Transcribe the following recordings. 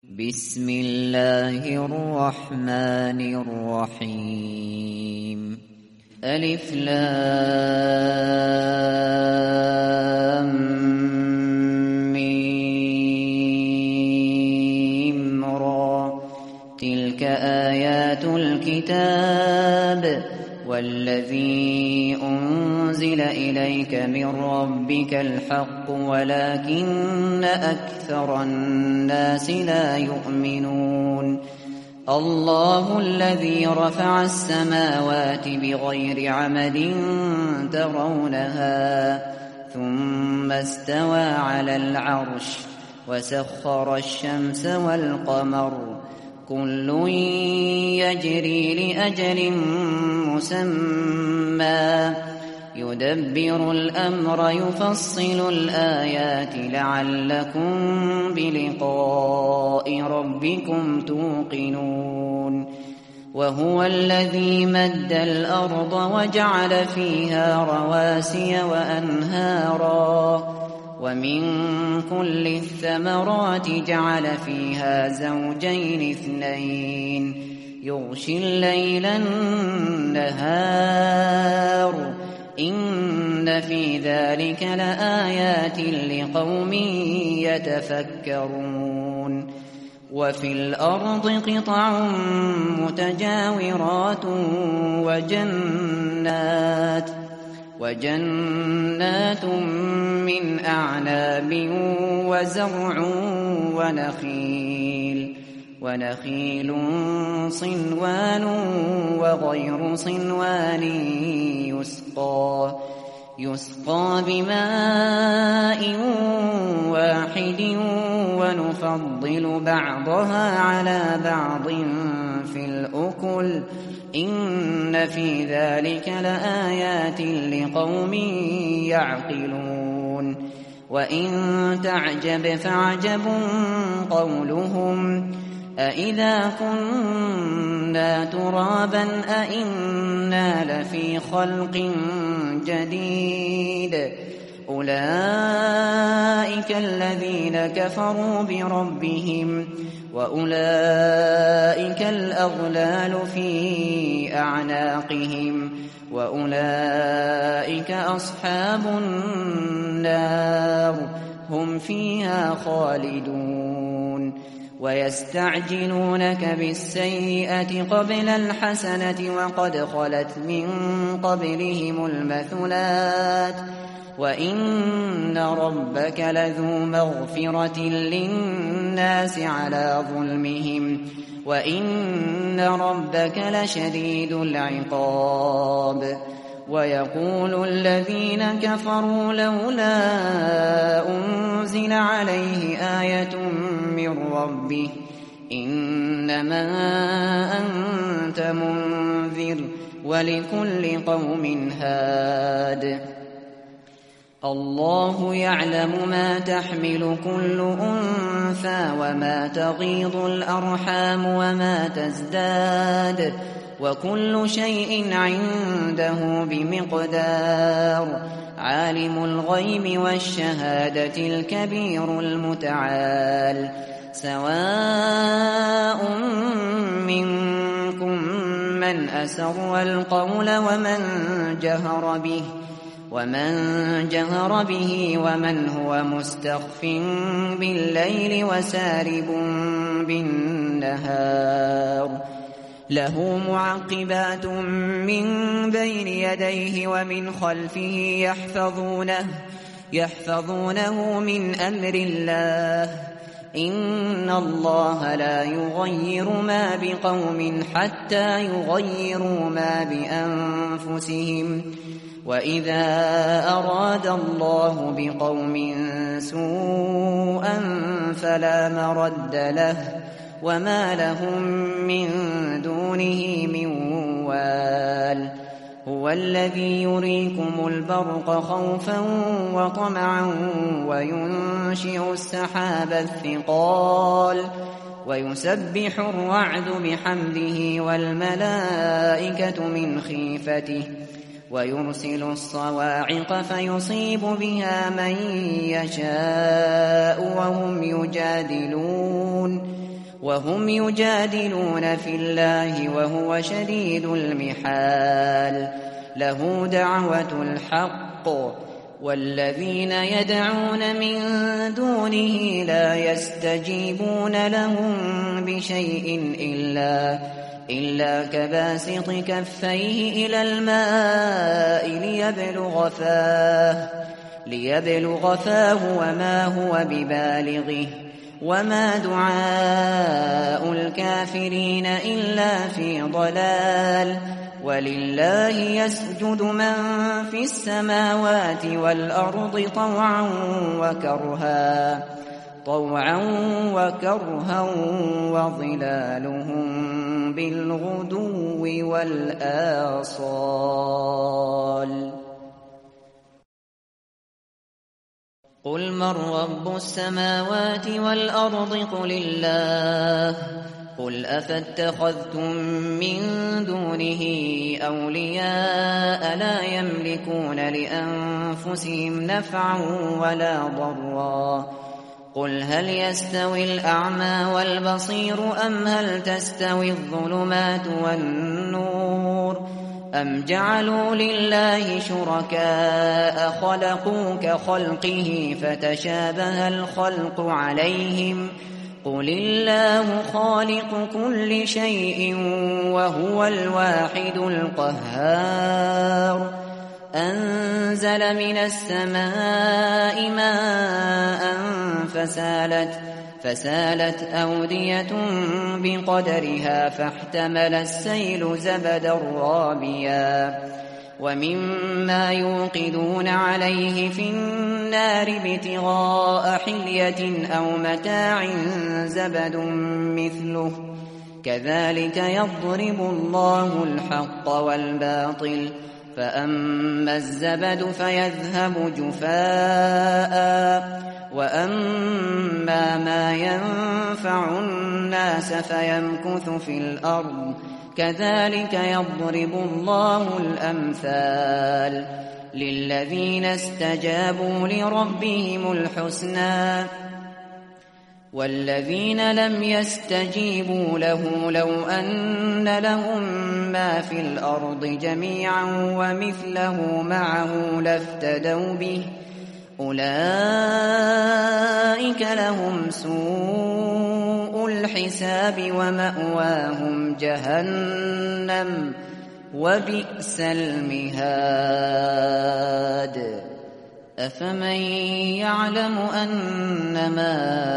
بسم الله الرحمن الرحيم ألف لام ميم را تلك آيات الكتاب والذي أنزل إليك من ربك الحق ولكن أكثر الناس لا يؤمنون الله الذي رفع السماوات بغير عمد ترونها ثم استوى على العرش وسخر الشمس والقمر كل يجري لأجل مسمى يدبر الأمر يفصل الآيات لعلكم بلقاء ربكم توقنون وهو الذي مد الأرض وجعل فيها رواسي وأنهارا ومن كل الثمرات جعل فيها زوجين اثنين يغشي الليل النهار إن في ذلك لآيات لقوم يتفكرون وفي الأرض قطع متجاورات وجنات من أعناب وزرع ونخيل صنوان وغير صنوان يسقى بماء واحد ونفضل بعضها على بعض في الأكل إن في ذلك لآيات لقوم يعقلون وإن تعجب فعجب قولهم أإذا كنا ترابا أإنا لفي خلق جديد أولئك الذين كفروا بربهم وأولئك الأغلال في أعناقهم وأولئك أصحاب النار هم فيها خالدون ويستعجلونك بالسيئة قبل الحسنة وقد خلت من قبلهم المثلات وإن ربك لذو مغفرة للناس على ظلمهم وإن ربك لشديد العقاب ويقول الذين كفروا لولا أنزل عليه آية من ربه إنما أنت منذر ولكل قوم هاد الله يعلم ما تحمل كل أنثى وما تغيض الأرحام وما تزداد وكل شيء عنده بمقدار عالم الغيب والشهادة الكبير المتعال سواء منكم من أسر القول ومن جهر به ومن هو مستخف بالليل وسارب بالنهار له معقبات من بين يديه ومن خلفه يحفظونه من أمر الله إن الله لا يغير ما بقوم حتى يغيروا ما بأنفسهم وإذا أراد الله بقوم سوءا فلا مرد له وما لهم من دونه من وال هو الذي يريكم البرق خوفا وطمعا وينشئ السحاب الثقال ويسبح الرعد بحمده والملائكة من خيفته ويرسل الصواعق فيصيب بها من يشاء وهم يجادلون في الله وهو شديد المحال. له دعوة الحق والذين يدعون من دونه لا يستجيبون لهم بشيء إلا كباسط كفيه إلى الماء ليبلغ فاه وما هو ببالغه وما دعاء الكافرين إلا في ضلال. ولله يسجد من في السماوات والأرض طوعا وكرها وظلالهم بالغدو والآصال. قل من رب السماوات والأرض قل الله. قل أفاتخذتم من دونه أولياء لا يملكون لأنفسهم نفعا ولا ضرا. قل هل يستوي الأعمى والبصير أم هل تستوي الظلمات والنور أم جعلوا لله شركاء خلقوا كخلقه فتشابه الخلق عليهم قل الله خالق كل شيء وهو الواحد القهار. أنزل من السماء ماء فسالت أودية بقدرها فاحتمل السيل زبدا رابيا ومما يوقدون عليه في النار ابتغاء حلية أو متاع زبد مثله كذلك يضرب الله الحق والباطل فأما الزبد فيذهب جفاء وأما ما ينفع الناس فيمكث في الأرض كذلك يضرب الله الأمثال. للذين استجابوا لربهم الحسنى والذين لم يستجيبوا له لو أن لهم ما في الأرض جميعا ومثله معه لافتدوا به أولئك لهم سوء الحساب ومأواهم جهنم وبئس المهاد. أفمن يعلم أنما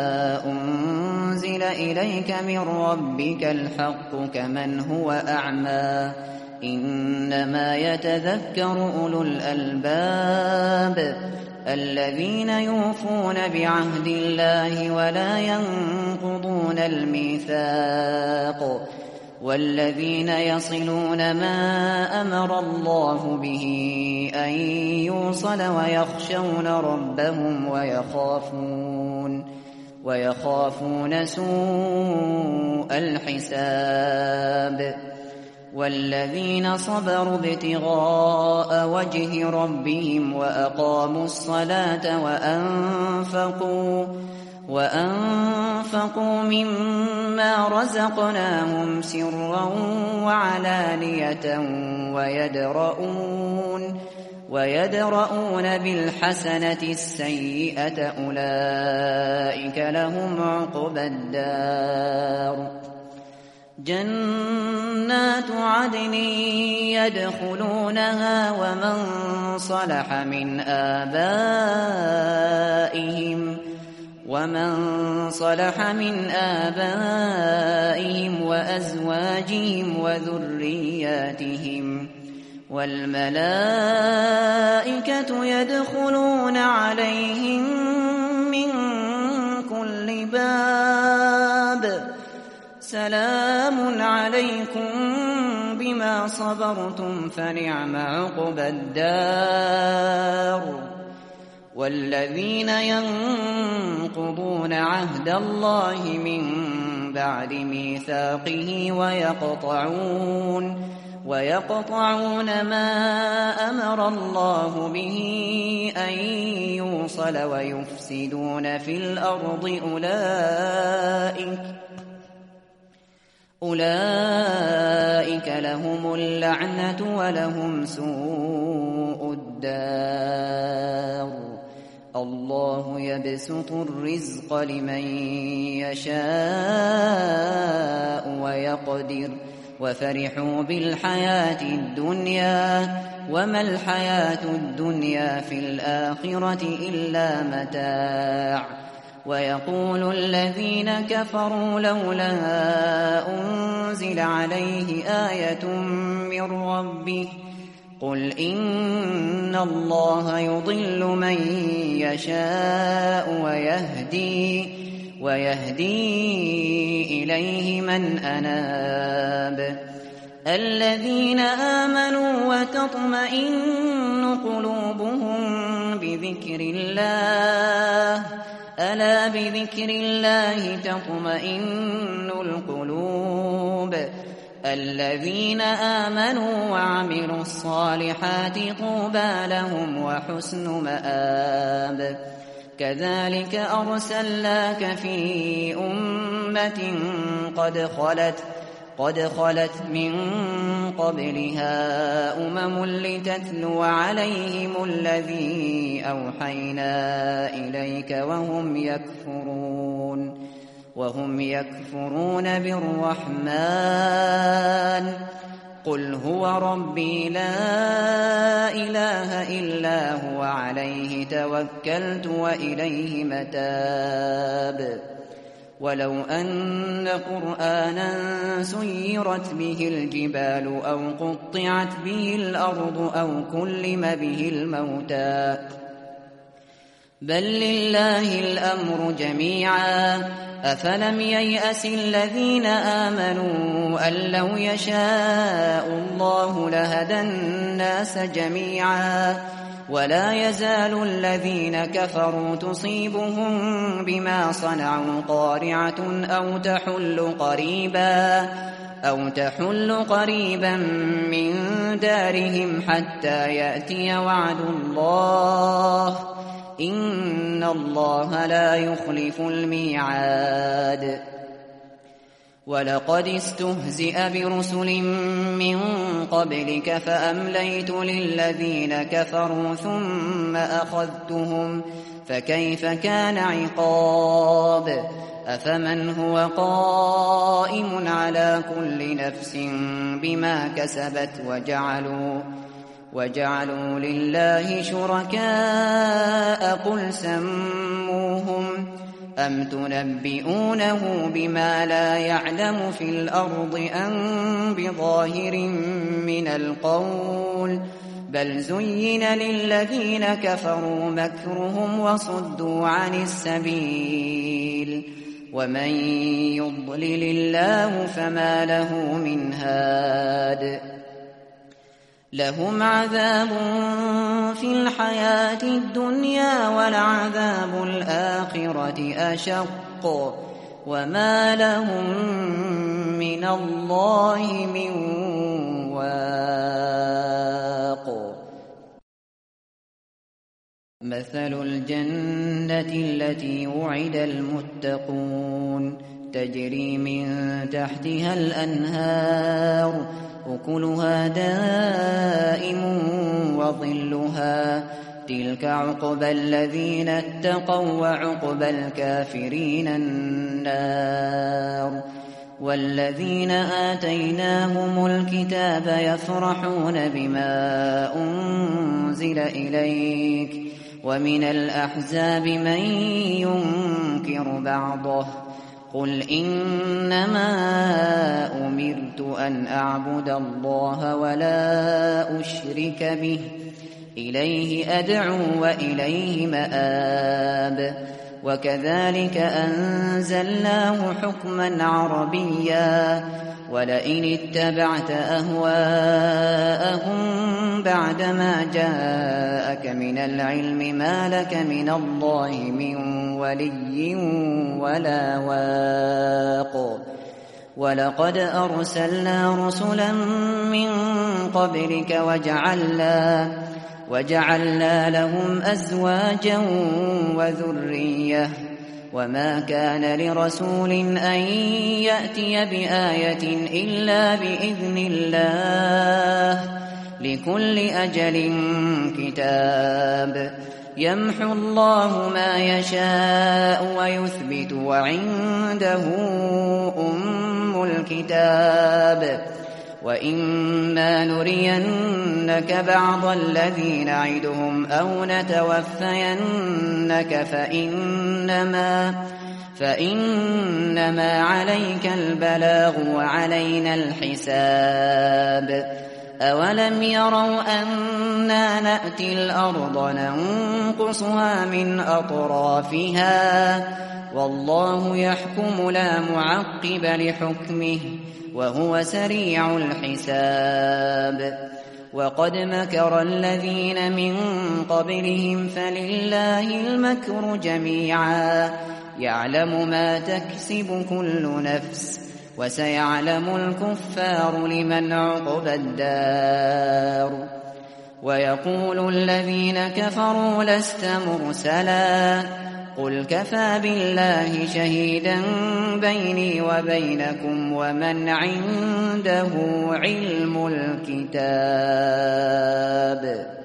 أنزل إليك من ربك الحق كمن هو أعمى إنما يتذكر أولو الألباب الذين يوفون بعهد الله ولا ينقضون الميثاق والذين يصلون ما أمر الله به أن يوصل ويخشون ربهم ويخافون سوء الحساب. والذين صبروا ابتغاء وجه ربهم وأقاموا الصلاة وأنفقوا مما رزقناهم سرا وعلانية ويدرؤون بالحسنة السيئة أولئك لهم عقبى الدار. جنات عدن يدخلونها ومن صلح من آبائهم وأزواجهم وذرياتهم والملائكة يدخلون عليهم من كل باب سلام عليكم بما صبرتم فنعم عقبى الدار. والذين ينقضون عهد الله من بعد ميثاقه ويقطعون ما أمر الله به أن يوصل ويفسدون في الأرض أولئك لهم اللعنة ولهم سوء الدار الله يبسط الرزق لمن يشاء ويقدر وفرحوا بالحياة الدنيا وما الحياة الدنيا في الآخرة إلا متاع ويقول الذين كفروا لولا أنزل عليه آية من ربه قل إن الله يضل من يشاء ويهدي إليه من أناب الذين آمنوا وتطمئن قلوبهم بذكر الله ألا بذكر الله تطمئن القلوب الذين آمنوا وعملوا الصالحات طوبى لهم وحسن مآب كذلك أرسلناك في أمة قد خلت من قبلها أمم لتتلو عليهم الذي أوحينا إليك وهم يكفرون بالرحمن قل هو ربي لا إله إلا هو عليه توكلت وإليه متاب ولو أن قرآنا سيرت به الجبال أو قطعت به الأرض أو كلم به الموتى بل لله الأمر جميعا أفلم ييأس الذين آمنوا أن لو يشاء الله لهدى الناس جميعا ولا يزال الذين كفروا تصيبهم بما صنعوا قارعة أو تحل قريبا من دارهم حتى يأتي وعد الله إن الله لا يخلف الميعاد ولقد استهزئ برسل من قبلك فأمليت للذين كفروا ثم أخذتهم فكيف كان عقاب أفمن هو قائم على كل نفس بما كسبت وجعلوا لله شركاء قل سموهم أم تنبئونه بما لا يعلم في الأرض أم بظاهر من القول بل زين للذين كفروا مكرهم وصدوا عن السبيل ومن يضلل الله فما له من هاد لهم عذاب في الحياة الدنيا ولعذاب الآخرة أشق وما لهم من الله من واق مثل الجنة التي وعد المتقون تجري من تحتها الأنهار أكلها دائم وظلها تلك عقبى الذين اتقوا وعقبى الكافرين النار والذين آتيناهم الكتاب يفرحون بما أنزل إليك ومن الأحزاب من ينكر بعضه قل إنما أمرت أن أعبد الله ولا أشرك به إليه أدعو وإليه مآب وكذلك أنزلناه حكما عربيا ولئن اتبعت أهواءهم بعدما جاءك من العلم ما لك من الله من ولي ولا واق ولقد أرسلنا رسلا من قبلك وجعلنا لهم أزواجا وذرية وما كان لرسول أن يأتي بآية إلا بإذن الله لكل أجل كتاب يمحو الله ما يشاء ويثبت وعنده أم الكتاب وإما نرينك بعض الذي نعدهم أو نتوفينك فإنما عليك البلاغ وعلينا الحساب أولم يروا أنا نأتي الأرض ننقصها من أطرافها والله يحكم لا معقب لحكمه وهو سريع الحساب وقد مكر الذين من قبلهم فلله المكر جميعا يعلم ما تكسب كل نفس وسيعلم الكفار لمن عقبى الدار ويقول الذين كفروا لست مرسلا قل كفى بالله شهيدا بيني وبينكم ومن عنده علم الكتاب